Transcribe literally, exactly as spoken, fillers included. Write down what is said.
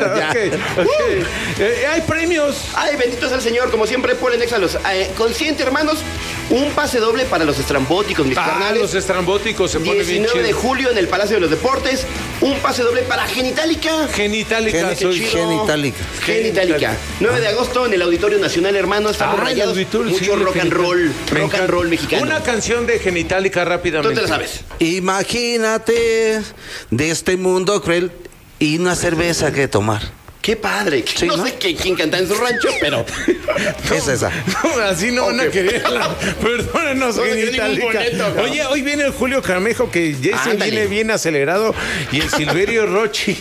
ya. Okay, okay. Uh. Eh, hay premios. Ay, bendito sea el Señor. Como siempre, ponen ex a los eh, consciente, hermanos. Un pase doble para los estrambóticos, mis ah, carnales. Los estrambóticos se pone bien diecinueve de julio en el Palacio de los Deportes. Un pase doble para Genitalica. Genitalica, Gen soy Genitalica. Genitalica. nueve de agosto en el Auditorio Nacional, hermano. Estamos Ah, rayados. auditorio, Mucho sí, rock and roll. Rock and roll mexicano. Una canción de Genitalica rápidamente. ¿Tú te la sabes? Imagínate de este mundo cruel y una cerveza que tomar. Qué padre. Sí, no, ¿no? sé qué, quién canta en su rancho, pero... No, es esa. No, así no van a querer. Perdónenos, No, no quiero ningún Genitalica. boleto, cabrón. Oye, hoy viene el Julio Camejo, que Jason Ándale. viene bien acelerado, y el Silverio Rochi